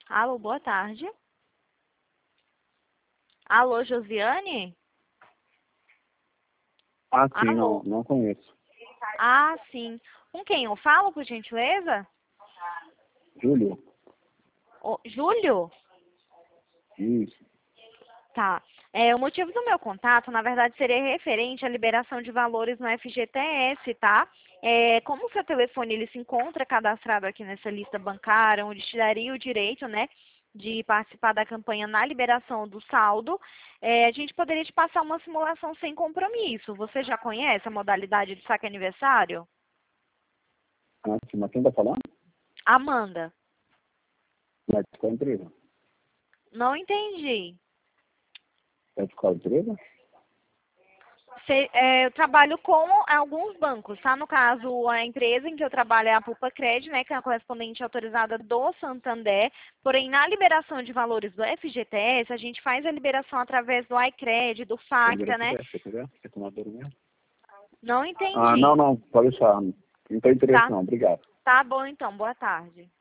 Alô, boa tarde. Alô, Josiane? Ah, sim, Alô? não conheço. Ah, sim. Com quem eu falo, por gentileza? Júlio? Júlio? Isso. Tá. O motivo do meu contato, na verdade, seria referente à liberação de valores no FGTS, tá? Como o seu telefone ele se encontra cadastrado aqui nessa lista bancária, onde te daria o direito, né, de participar da campanha na liberação do saldo, a gente poderia te passar uma simulação sem compromisso. Você já conhece a modalidade de saque aniversário? Ah, sim, mas quem tá falando? Amanda. É de qual empresa? Não entendi. É de qual empresa? Eu trabalho com alguns bancos, tá? No caso, a empresa em que eu trabalho é a Pulpacred, né? Que é a correspondente autorizada do Santander. Porém, na liberação de valores do FGTS, a gente faz a liberação através do iCred, do Facta, né? Você tomar mesmo? Não Ah, entendi. não, pode deixar. Não tem interesse Tá, não, obrigado. tá bom então. Boa tarde.